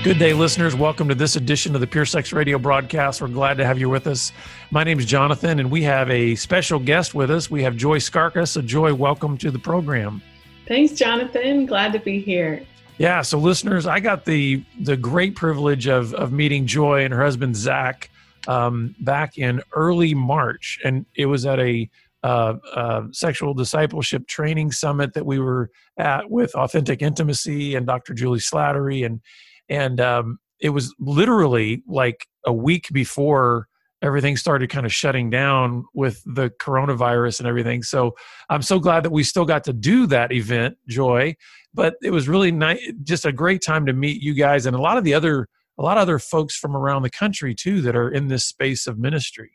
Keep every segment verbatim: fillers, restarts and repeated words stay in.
Good day, listeners. Welcome to this edition of the Pure Sex Radio broadcast. We're glad to have you with us. My name is Jonathan, and we have a special guest with us. We have Joy Skarka. So, Joy, welcome to the program. Thanks, Jonathan. Glad to be here. Yeah. So, listeners, I got the the great privilege of of meeting Joy and her husband Zach um, back in early March, and it was at a uh, uh, sexual discipleship training summit that we were at with Authentic Intimacy and Doctor Julie Slattery, and And um, it was literally like a week before everything started kind of shutting down with the coronavirus and everything. So I'm so glad that we still got to do that event, Joy. But it was really nice, just a great time to meet you guys and a lot of the other, a lot of other folks from around the country too that are in this space of ministry.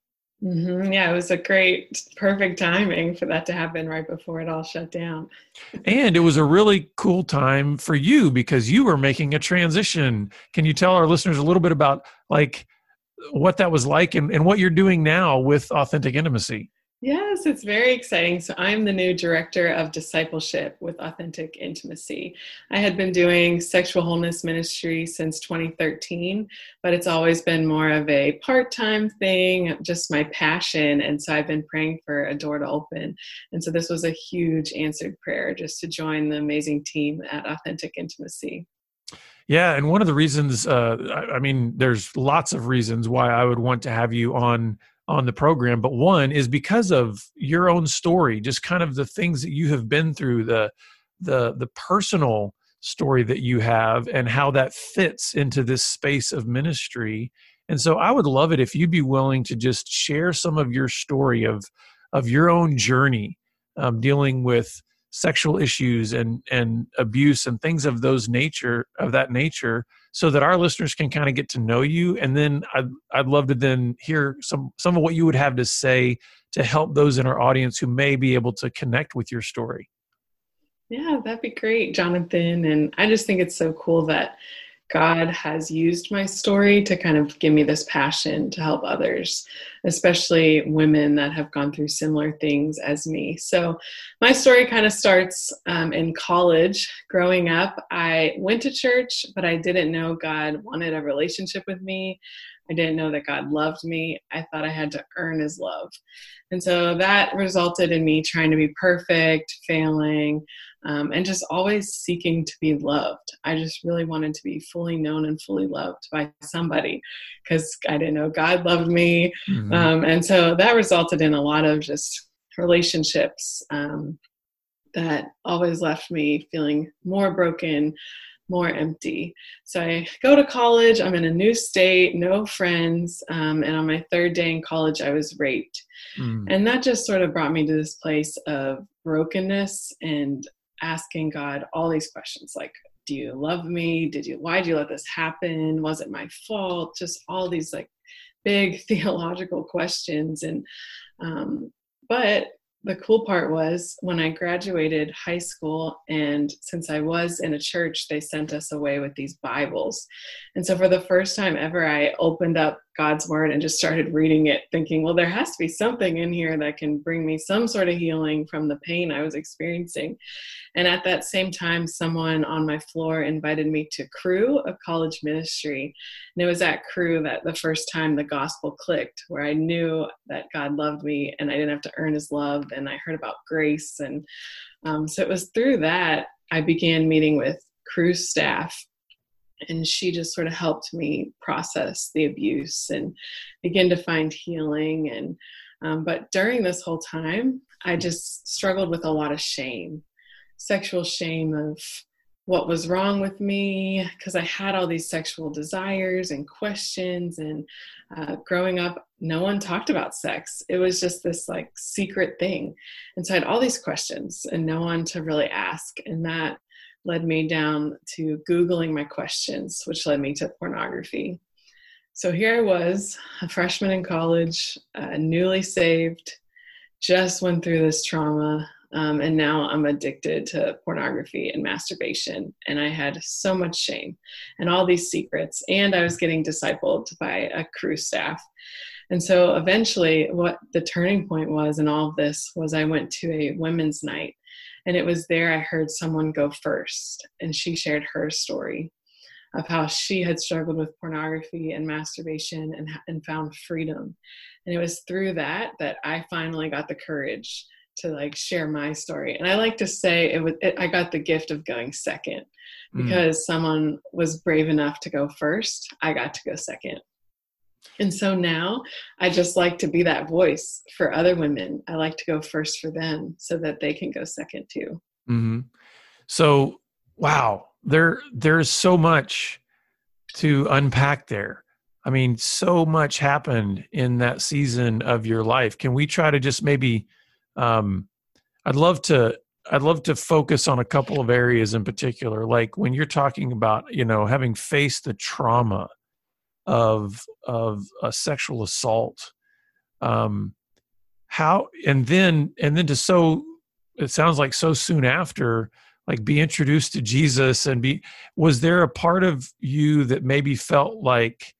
Mm-hmm. Yeah, it was a great, perfect timing for that to happen right before it all shut down. And it was a really cool time for you because you were making a transition. Can you tell our listeners a little bit about like what that was like and, and what you're doing now with Authentic Intimacy? Yes, it's very exciting. So I'm the new director of discipleship with Authentic Intimacy. I had been doing sexual wholeness ministry since twenty thirteen, but it's always been more of a part-time thing, just my passion. And so I've been praying for a door to open. And so this was a huge answered prayer just to join the amazing team at Authentic Intimacy. Yeah. And one of the reasons, uh, I, I mean, there's lots of reasons why I would want to have you on on the program, but one is because of your own story, just kind of the things that you have been through, the the the personal story that you have and how that fits into this space of ministry. And so I would love it if you'd be willing to just share some of your story of of your own journey um, dealing with sexual issues and and abuse and things of those nature of that nature, so that our listeners can kind of get to know you. And then I'd I'd love to then hear some some of what you would have to say to help those in our audience who may be able to connect with your story. Yeah, that'd be great, Jonathan. And I just think it's so cool that God has used my story to kind of give me this passion to help others, especially women that have gone through similar things as me. So my story kind of starts um, in college. Growing up, I went to church, but I didn't know God wanted a relationship with me. I didn't know that God loved me. I thought I had to earn his love. And so that resulted in me trying to be perfect, failing, um, and just always seeking to be loved. I just really wanted to be fully known and fully loved by somebody because I didn't know God loved me. Mm-hmm. Um, and so that resulted in a lot of just relationships um, that always left me feeling more broken, more empty. So I go to college, I'm in a new state, no friends. Um, and on my third day in college, I was raped. Mm. And that just sort of brought me to this place of brokenness and asking God all these questions like, do you love me? Did you, why did you let this happen? Was it my fault? Just all these like big theological questions. And, um, but the cool part was when I graduated high school, and since I was in a church, they sent us away with these Bibles. And so for the first time ever, I opened up God's word and just started reading it, thinking, well, there has to be something in here that can bring me some sort of healing from the pain I was experiencing. And at that same time, someone on my floor invited me to Cru, a college ministry. And it was at Cru that the first time the gospel clicked, where I knew that God loved me and I didn't have to earn his love. And I heard about grace. And um, so it was through that I began meeting with Cru staff. And she just sort of helped me process the abuse and begin to find healing. And um, but during this whole time, I just struggled with a lot of shame. Sexual shame of what was wrong with me, because I had all these sexual desires and questions. And uh, growing up, no one talked about sex. It was just this like secret thing. And so I had all these questions and no one to really ask. And that led me down to Googling my questions, which led me to pornography. So here I was, a freshman in college, uh, newly saved, just went through this trauma. Um, and now I'm addicted to pornography and masturbation. And I had so much shame and all these secrets. And I was getting discipled by a Cru staff. And so eventually what the turning point was in all of this was I went to a women's night. And it was there I heard someone go first. And she shared her story of how she had struggled with pornography and masturbation and, and found freedom. And it was through that that I finally got the courage to like share my story. And I like to say it was, it, I got the gift of going second because mm. someone was brave enough to go first. I got to go second. And so now I just like to be that voice for other women. I like to go first for them so that they can go second too. Mm-hmm. So, wow, there, there's so much to unpack there. I mean, so much happened in that season of your life. Can we try to just maybe, um, I'd love to, I'd love to focus on a couple of areas in particular, like when you're talking about, you know, having faced the trauma of, of a sexual assault, um, how, and then, and then to so, it sounds like so soon after, like be introduced to Jesus and be, was there a part of you that maybe felt like,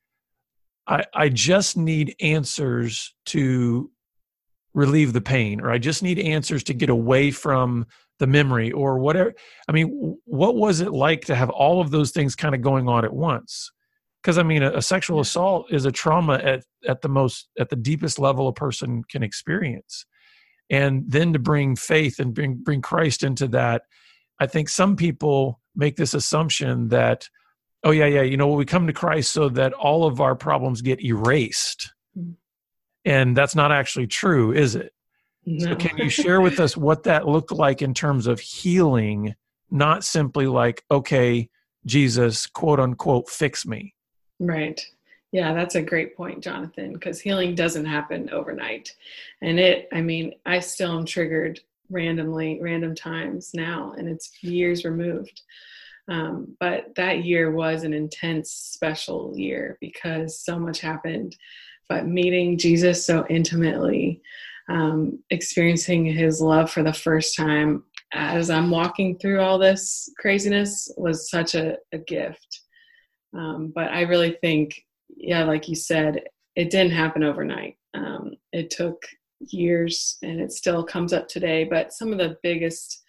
I, I just need answers to relieve the pain, or I just need answers to get away from the memory or whatever? I mean, what was it like to have all of those things kind of going on at once? Because I mean, a, a sexual assault is a trauma at, at the most, at the deepest level a person can experience. And then to bring faith and bring, bring Christ into that, I think some people make this assumption that, oh yeah, yeah, you know, we come to Christ so that all of our problems get erased. Mm-hmm. And that's not actually true, is it? No. So can you share with us what that looked like in terms of healing, not simply like, okay, Jesus, quote unquote, fix me? Right. Yeah, that's a great point, Jonathan, because healing doesn't happen overnight. And it, I mean, I still am triggered randomly, random times now, and it's years removed. Um, but that year was an intense, special year because so much happened. But meeting Jesus so intimately, um, experiencing his love for the first time as I'm walking through all this craziness was such a, a gift. Um, but I really think, yeah, like you said, it didn't happen overnight. Um, it took years and it still comes up today. But some of the biggest,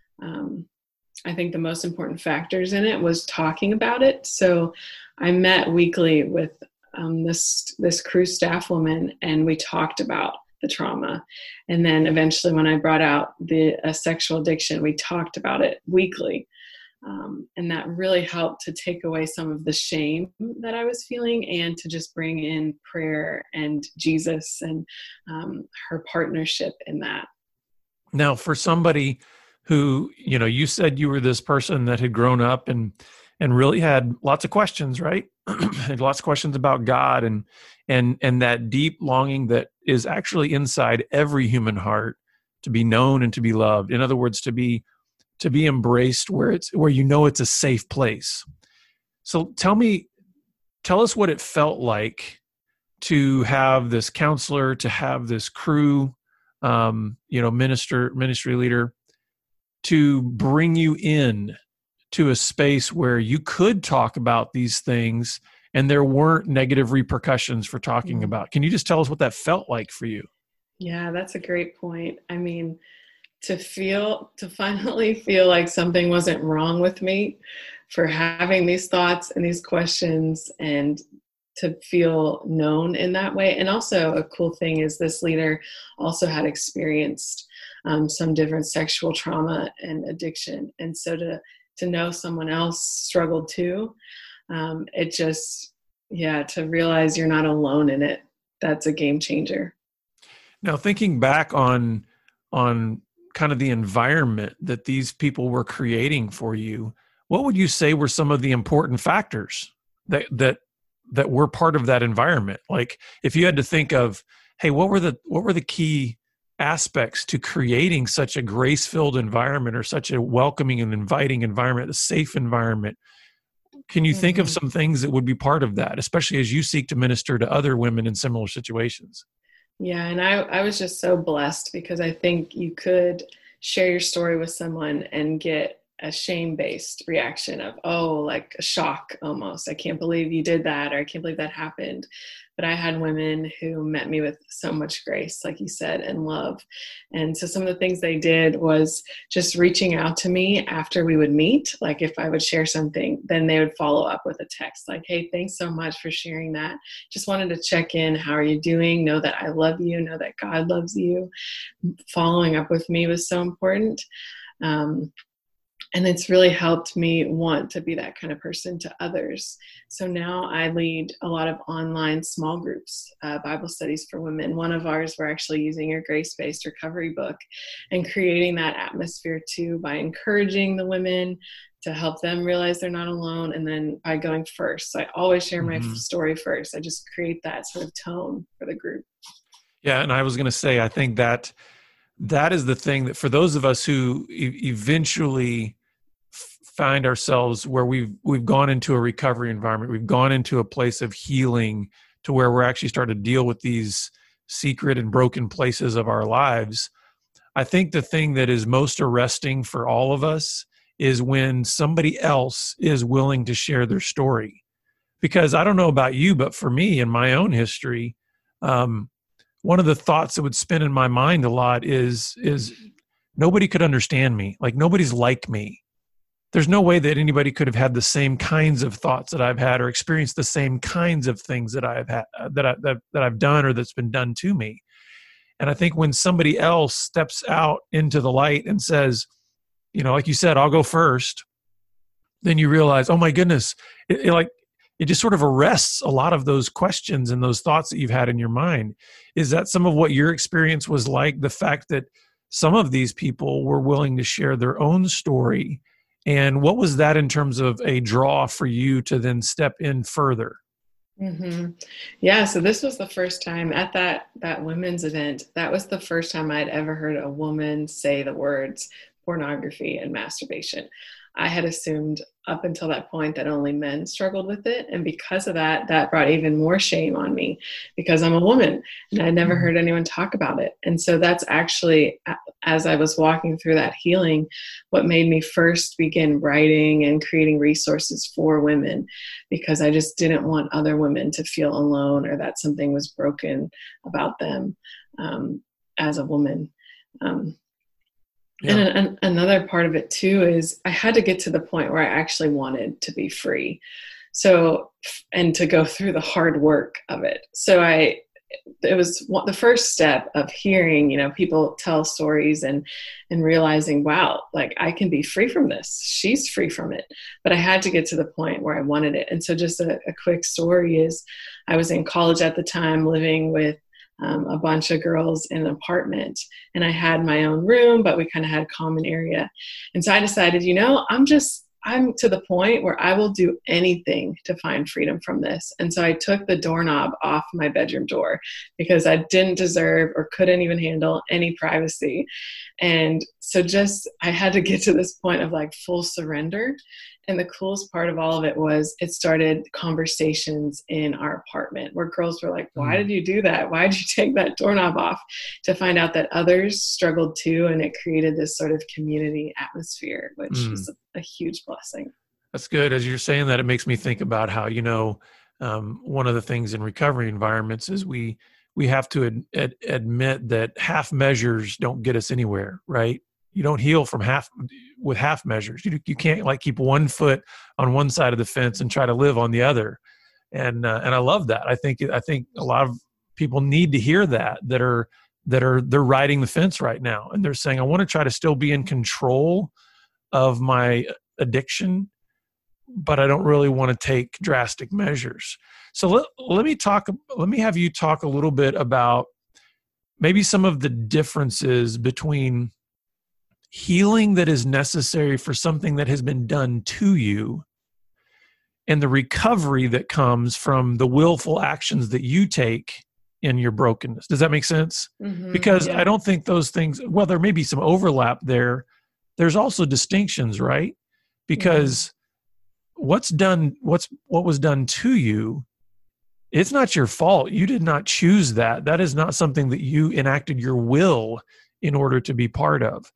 um, I think the most important factors in it was talking about it. So I met weekly with um, this, this Cru staff woman, and we talked about the trauma. And then eventually when I brought out the uh, sexual addiction, we talked about it weekly. Um, and that really helped to take away some of the shame that I was feeling and to just bring in prayer and Jesus and um, her partnership in that. Now, for somebody who, you know, you said you were this person that had grown up and and really had lots of questions, right? Had lots of questions about God and and and that deep longing that is actually inside every human heart to be known and to be loved. In other words, to be to be embraced where it's where you know it's a safe place. So tell me, tell us what it felt like to have this counselor, to have this Cru, um, you know, minister, ministry leader, to bring you in to a space where you could talk about these things and there weren't negative repercussions for talking mm-hmm. about. Can you just tell us what that felt like for you? Yeah, that's a great point. I mean, to feel, to finally feel like something wasn't wrong with me for having these thoughts and these questions, and to feel known in that way. And also a cool thing is this leader also had experienced um, some different sexual trauma and addiction. And so to, to know someone else struggled too, um, it just, yeah, to realize you're not alone in it. That's a game changer. Now, thinking back on, on kind of the environment that these people were creating for you, what would you say were some of the important factors that, that, that were part of that environment? Like if you had to think of, hey, what were the, what were the key aspects to creating such a grace-filled environment or such a welcoming and inviting environment, a safe environment? Can you mm-hmm. think of some things that would be part of that, especially as you seek to minister to other women in similar situations? Yeah, and I, I was just so blessed because I think you could share your story with someone and get a shame-based reaction of, oh, like a shock almost. I can't believe you did that, or I can't believe that happened. But I had women who met me with so much grace, like you said, and love. And so some of the things they did was just reaching out to me after we would meet. Like if I would share something, then they would follow up with a text like, hey, thanks so much for sharing that. Just wanted to check in. How are you doing? Know that I love you. Know that God loves you. Following up with me was so important. Um, And it's really helped me want to be that kind of person to others. So now I lead a lot of online small groups, uh, Bible studies for women. One of ours, we're actually using your grace-based recovery book and creating that atmosphere too by encouraging the women to help them realize they're not alone. And then by going first. So I always share my Mm-hmm. story first. I just create that sort of tone for the group. Yeah. And I was going to say, I think that that is the thing that for those of us who e- eventually find ourselves where we've we've gone into a recovery environment, we've gone into a place of healing to where we're actually starting to deal with these secret and broken places of our lives. I think the thing that is most arresting for all of us is when somebody else is willing to share their story. Because I don't know about you, but for me in my own history, um, one of the thoughts that would spin in my mind a lot is is nobody could understand me. Like nobody's like me. There's no way that anybody could have had the same kinds of thoughts that I've had or experienced the same kinds of things that I've had, that, I, that, that I've done or that's been done to me. And I think when somebody else steps out into the light and says, you know, like you said, I'll go first, then you realize, oh my goodness, it, it like, it just sort of arrests a lot of those questions and those thoughts that you've had in your mind. Is that some of what your experience was like? The fact that some of these people were willing to share their own story. And what was that in terms of a draw for you to then step in further? Mm-hmm. Yeah, so this was the first time at that that women's event. That was the first time I'd ever heard a woman say the words pornography and masturbation. I had assumed up until that point that only men struggled with it. And because of that, that brought even more shame on me because I'm a woman and I never heard anyone talk about it. And so that's actually, as I was walking through that healing, what made me first begin writing and creating resources for women, because I just didn't want other women to feel alone or that something was broken about them um, as a woman. Um, Yeah. And an, another part of it too is I had to get to the point where I actually wanted to be free. So, and to go through the hard work of it. So I, it was the first step of hearing, you know, people tell stories and, and realizing, wow, like I can be free from this. She's free from it. But I had to get to the point where I wanted it. And so just a, a quick story is I was in college at the time living with Um, a bunch of girls in an apartment, and I had my own room, but we kind of had a common area. And so I decided, you know, I'm just, I'm to the point where I will do anything to find freedom from this. And so I took the doorknob off my bedroom door because I didn't deserve or couldn't even handle any privacy. And so just, I had to get to this point of like full surrender. And the coolest part of all of it was it started conversations in our apartment where girls were like, why did you do that? Why did you take that doorknob off? To find out that others struggled too. And it created this sort of community atmosphere, which mm. was a, a huge blessing. That's good. As you're saying that, it makes me think about how, you know, um, one of the things in recovery environments is we, we have to ad, ad, admit that half measures don't get us anywhere, right? You don't heal from half with half measures. You you can't like keep one foot on one side of the fence and try to live on the other. And uh, and I love that. I think I think a lot of people need to hear that that are that are they're riding the fence right now, and they're saying, I want to try to still be in control of my addiction, but I don't really want to take drastic measures. So let let me talk. Let me have you talk a little bit about maybe some of the differences between healing that is necessary for something that has been done to you and the recovery that comes from the willful actions that you take in your brokenness. Does that make sense? Mm-hmm, because yeah. I don't think those things, well, there may be some overlap there. There's also distinctions, right? Because mm-hmm. what's done, what's, what was done to you, it's not your fault. You did not choose that. That is not something that you enacted your will in order to be part of.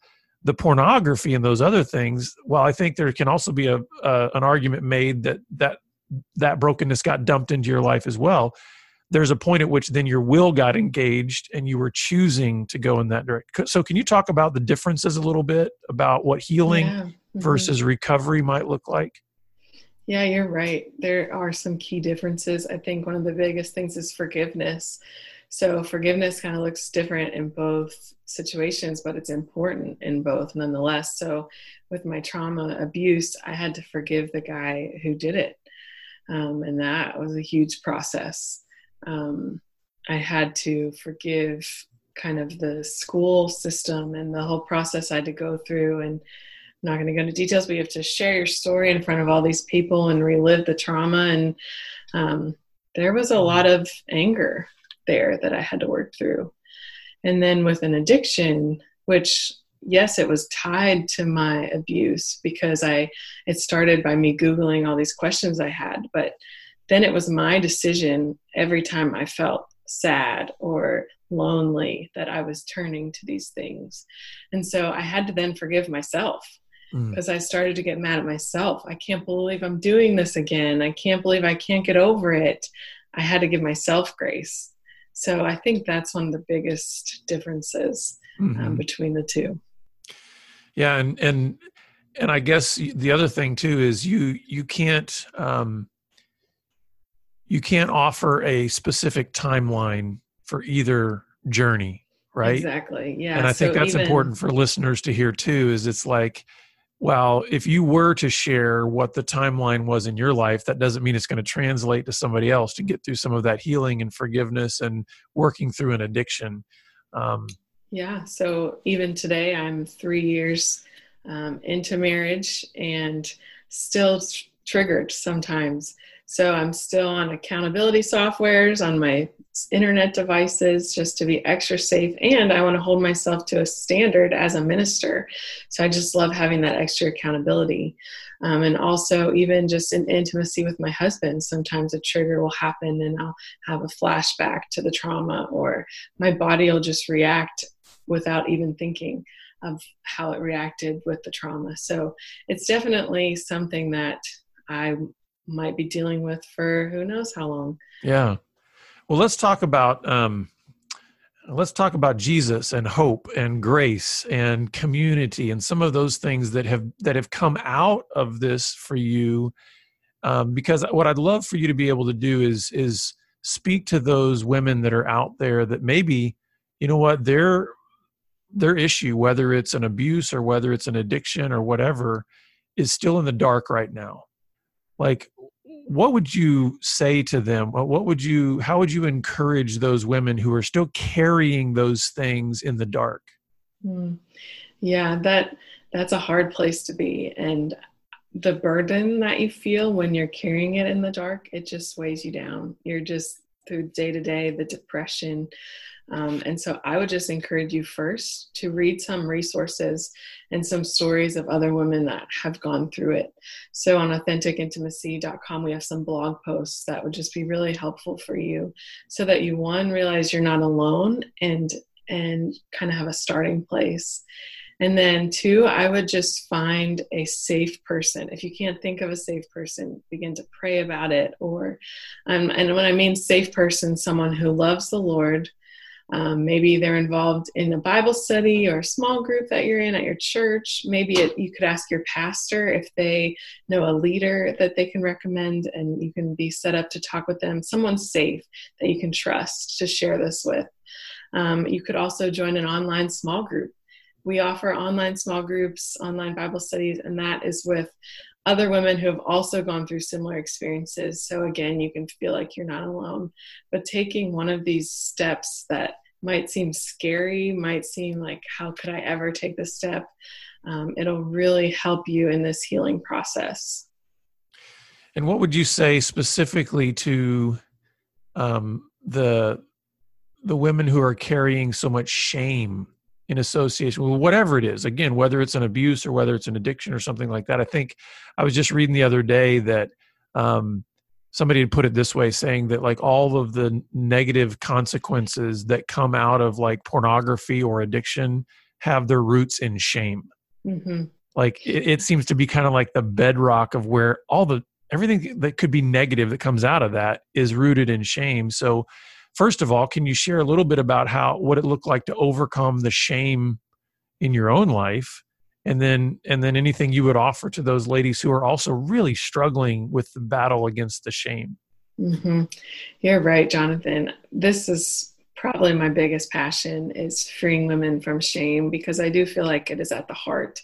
the pornography and those other things, well, I think there can also be a, a an argument made that that that brokenness got dumped into your life as well. There's a point at which then your will got engaged and you were choosing to go in that direction. So can you talk about the differences a little bit about what healing Yeah. Mm-hmm. versus recovery might look like? Yeah, you're right. There are some key differences. I think one of the biggest things is forgiveness. So forgiveness kind of looks different in both situations, but it's important in both nonetheless. So with my trauma abuse, I had to forgive the guy who did it. Um, and that was a huge process. Um, I had to forgive kind of the school system and the whole process I had to go through. And I'm not going to go into details, but you have to share your story in front of all these people and relive the trauma. And um, there was a lot of anger there that I had to work through. And then with an addiction, which, yes, it was tied to my abuse because I, it started by me Googling all these questions I had, but then it was my decision every time I felt sad or lonely that I was turning to these things. And so I had to then forgive myself because mm. I started to get mad at myself. I can't believe I'm doing this again. I can't believe I can't get over it. I had to give myself grace. So I think that's one of the biggest differences mm-hmm. um, between the two. Yeah. And, and, and I guess the other thing too, is you, you can't, um, you can't offer a specific timeline for either journey, right? Exactly. Yeah. And I think so that's even, important for listeners to hear too, is it's like, well, if you were to share what the timeline was in your life, that doesn't mean it's going to translate to somebody else to get through some of that healing and forgiveness and working through an addiction. Um, yeah. So even today, I'm three years um, into marriage and still tr- triggered sometimes. So I'm still on accountability softwares on my internet devices just to be extra safe. And I want to hold myself to a standard as a minister. So I just love having that extra accountability. Um, and also even just in intimacy with my husband, sometimes a trigger will happen and I'll have a flashback to the trauma, or my body will just react without even thinking of how it reacted with the trauma. So it's definitely something that I might be dealing with for who knows how long. Yeah. Well, let's talk about, um, let's talk about Jesus and hope and grace and community and some of those things that have, that have come out of this for you. Um, because what I'd love for you to be able to do is, is speak to those women that are out there that maybe, you know what, their, their issue, whether it's an abuse or whether it's an addiction or whatever, is still in the dark right now. Like, what would you say to them? What would you, how would you encourage those women who are still carrying those things in the dark? Mm. Yeah, that, that's a hard place to be. And the burden that you feel when you're carrying it in the dark, it just weighs you down. You're just through day to day, the depression. Um, and so I would just encourage you first to read some resources and some stories of other women that have gone through it. So on authentic intimacy dot com, we have some blog posts that would just be really helpful for you so that you, one, realize you're not alone and, and kind of have a starting place. And then two, I would just find a safe person. If you can't think of a safe person, begin to pray about it. Or, um, and when I mean safe person, someone who loves the Lord. Um, maybe they're involved in a Bible study or a small group that you're in at your church. Maybe it, you could ask your pastor if they know a leader that they can recommend, and you can be set up to talk with them. Someone safe that you can trust to share this with. Um, you could also join an online small group. We offer online small groups, online Bible studies, and that is with other women who have also gone through similar experiences. So again, you can feel like you're not alone. But taking one of these steps that might seem scary, might seem like, how could I ever take this step? Um, it'll really help you in this healing process. And what would you say specifically to um, the the women who are carrying so much shame in association with whatever it is, again, whether it's an abuse or whether it's an addiction or something like that? I think I was just reading the other day that um, somebody had put it this way, saying that like all of the negative consequences that come out of like pornography or addiction have their roots in shame. Mm-hmm. Like it, it seems to be kind of like the bedrock of where all the everything that could be negative that comes out of that is rooted in shame. So first of all, can you share a little bit about how what it looked like to overcome the shame in your own life? And then and then anything you would offer to those ladies who are also really struggling with the battle against the shame. Mm-hmm. You're right, Jonathan. This is probably my biggest passion, is freeing women from shame, because I do feel like it is at the heart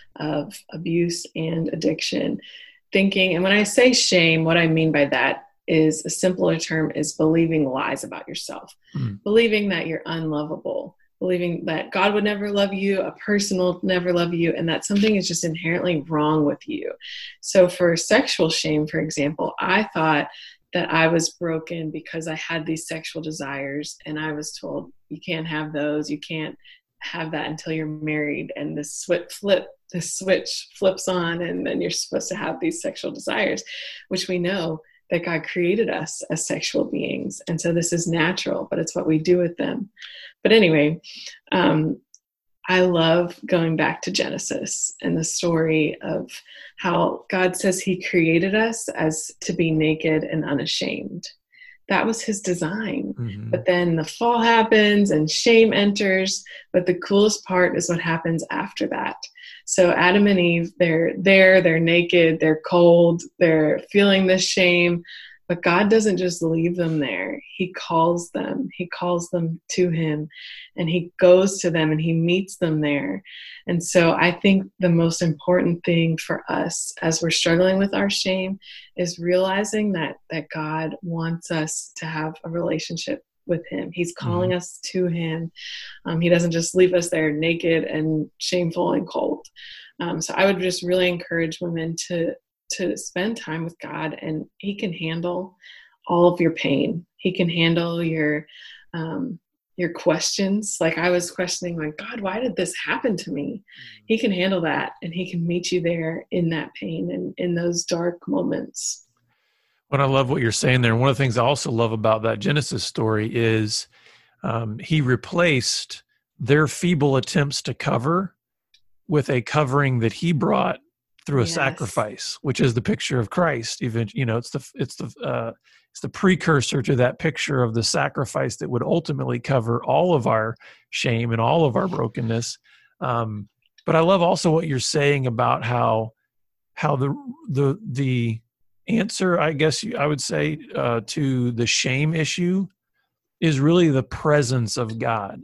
of abuse and addiction. Thinking, and when I say shame, what I mean by that is a simpler term is believing lies about yourself, mm. believing that you're unlovable, believing that God would never love you, a person will never love you, and that something is just inherently wrong with you. So for sexual shame, for example, I thought that I was broken because I had these sexual desires, and I was told, you can't have those, you can't have that until you're married, and the switch flip, the switch flips on, and then you're supposed to have these sexual desires, which we know that God created us as sexual beings. And so this is natural, but it's what we do with them. But anyway, um, I love going back to Genesis and the story of how God says he created us as to be naked and unashamed. That was his design. Mm-hmm. But then the fall happens and shame enters. But the coolest part is what happens after that. So Adam and Eve, they're there, they're naked, they're cold, they're feeling this shame. But God doesn't just leave them there. He calls them. He calls them to him, and he goes to them and he meets them there. And so I think the most important thing for us as we're struggling with our shame is realizing that, that God wants us to have a relationship with him. He's calling mm-hmm. us to him. Um, he doesn't just leave us there naked and shameful and cold. Um, so I would just really encourage women to to spend time with God, and he can handle all of your pain. He can handle your, um, your questions. Like I was questioning, like, God, why did this happen to me? Mm-hmm. He can handle that, and he can meet you there in that pain and in those dark moments. Well, I love what you're saying there. And one of the things I also love about that Genesis story is um, he replaced their feeble attempts to cover with a covering that he brought through a yes. sacrifice, which is the picture of Christ. Even, you know, it's the, it's the, uh, it's the precursor to that picture of the sacrifice that would ultimately cover all of our shame and all of our brokenness. Um, but I love also what you're saying about how, how the, the, the answer, I guess you, I would say, uh, to the shame issue is really the presence of God.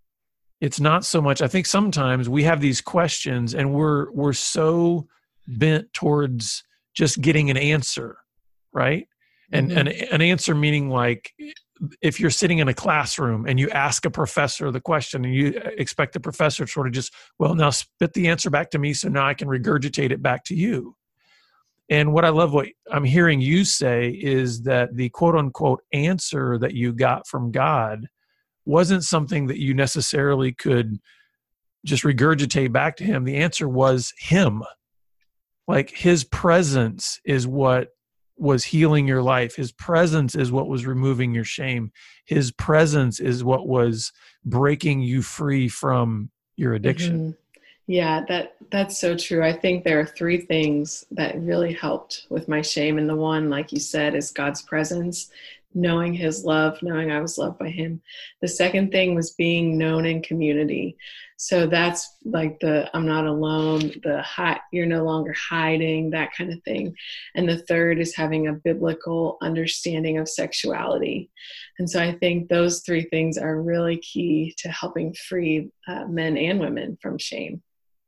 It's not so much, I think sometimes we have these questions and we're, we're so bent towards just getting an answer, right? And, mm-hmm. and an answer meaning like if you're sitting in a classroom and you ask a professor the question and you expect the professor to sort of just, well, now spit the answer back to me so now I can regurgitate it back to you. And what I love what I'm hearing you say is that the quote unquote answer that you got from God wasn't something that you necessarily could just regurgitate back to him. The answer was him. Like his presence is what was healing your life. His presence is what was removing your shame. His presence is what was breaking you free from your addiction. Mm-hmm. Yeah, that that's so true. I think there are three things that really helped with my shame. And the one, like you said, is God's presence, knowing his love, knowing I was loved by him. The second thing was being known in community. So that's like the, I'm not alone, the hi, you're no longer hiding, that kind of thing. And the third is having a biblical understanding of sexuality. And so I think those three things are really key to helping free uh, men and women from shame.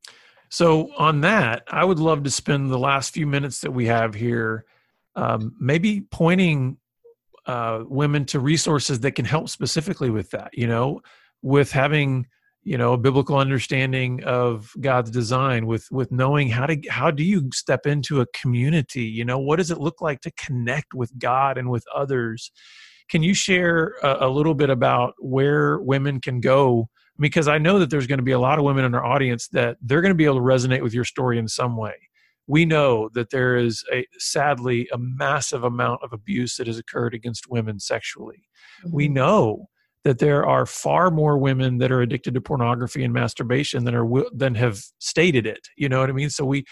So on that, I would love to spend the last few minutes that we have here, um, maybe pointing uh, women to resources that can help specifically with that, you know, with having, you know, a biblical understanding of God's design, with, with knowing how to, how do you step into a community? You know, what does it look like to connect with God and with others? Can you share a, a little bit about where women can go? Because I know that there's going to be a lot of women in our audience that they're going to be able to resonate with your story in some way. We know that there is a, sadly, a massive amount of abuse that has occurred against women sexually. Mm-hmm. We know that there are far more women that are addicted to pornography and masturbation than are than have stated it. You know what I mean? So we,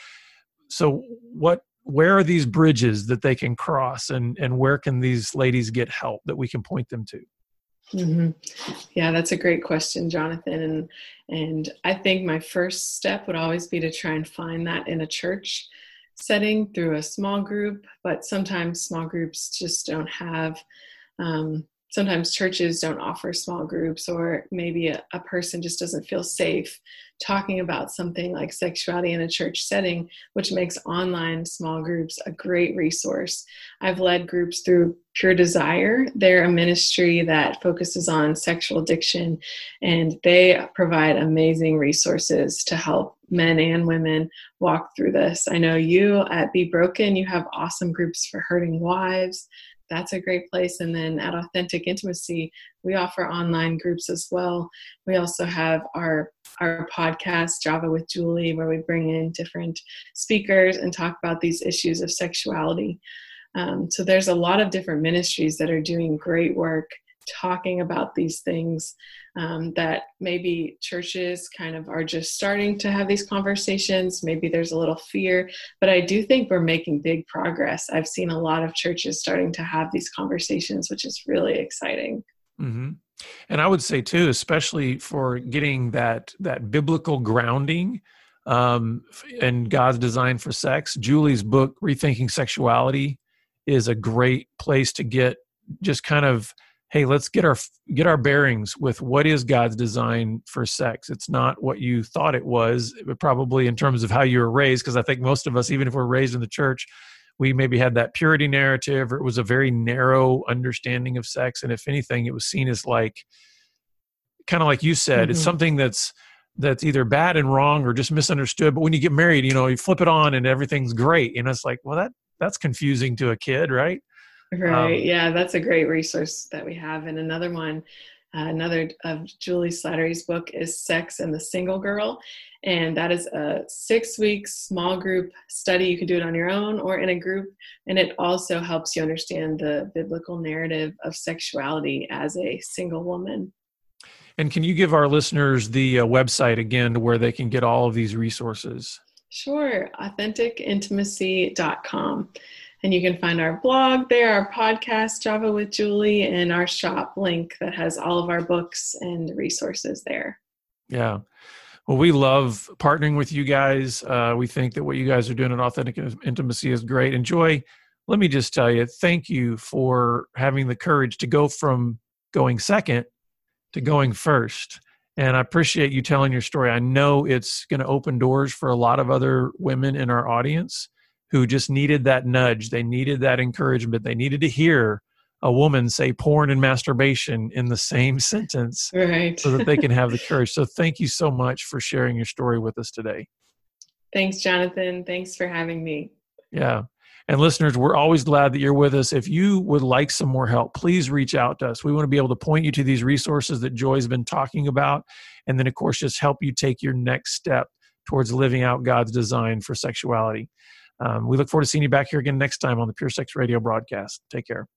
so what? Where are these bridges that they can cross, and and where can these ladies get help that we can point them to? Mm-hmm. Yeah, that's a great question, Jonathan. And and I think my first step would always be to try and find that in a church setting through a small group. But sometimes small groups just don't have. Um, sometimes churches don't offer small groups, or maybe a, a person just doesn't feel safe talking about something like sexuality in a church setting, which makes online small groups a great resource. I've led groups through Pure Desire. They're a ministry that focuses on sexual addiction, and they provide amazing resources to help men and women walk through this. I know you at Be Broken, you have awesome groups for hurting wives. That's a great place. And then at Authentic Intimacy, we offer online groups as well. We also have our our podcast, Java with Julie, where we bring in different speakers and talk about these issues of sexuality. Um, so there's a lot of different ministries that are doing great work talking about these things, um, that maybe churches kind of are just starting to have these conversations. Maybe there's a little fear, but I do think we're making big progress. I've seen a lot of churches starting to have these conversations, which is really exciting. Mm-hmm. And I would say too, especially for getting that that biblical grounding um, and God's design for sex, Julie's book, Rethinking Sexuality, is a great place to get just kind of, hey, let's get our get our bearings with what is God's design for sex. It's not what you thought it was, but probably in terms of how you were raised, because I think most of us, even if we're raised in the church, we maybe had that purity narrative, or it was a very narrow understanding of sex. And if anything, it was seen as like, kind of like you said, mm-hmm. It's something that's that's either bad and wrong or just misunderstood. But when you get married, you know, you flip it on and everything's great. And it's like, well, that that's confusing to a kid, right? Right. Um, yeah, that's a great resource that we have. And another one, uh, another of Julie Slattery's book is Sex and the Single Girl. And that is a six week small group study. You can do it on your own or in a group. And it also helps you understand the biblical narrative of sexuality as a single woman. And can you give our listeners the uh, website again to where they can get all of these resources? Sure. authentic intimacy dot com. And you can find our blog there, our podcast, Java with Julie, and our shop link that has all of our books and resources there. Yeah. Well, we love partnering with you guys. Uh, we think that what you guys are doing at Authentic Intimacy is great. And Joy, let me just tell you, thank you for having the courage to go from going second to going first. And I appreciate you telling your story. I know it's going to open doors for a lot of other women in our audience who just needed that nudge. They needed that encouragement. They needed to hear a woman say porn and masturbation in the same sentence, right, so that they can have the courage. So thank you so much for sharing your story with us today. Thanks, Jonathan. Thanks for having me. Yeah. And listeners, we're always glad that you're with us. If you would like some more help, please reach out to us. We want to be able to point you to these resources that Joy's been talking about. And then, of course, just help you take your next step towards living out God's design for sexuality. Um, we look forward to seeing you back here again next time on the Pure Sex Radio broadcast. Take care.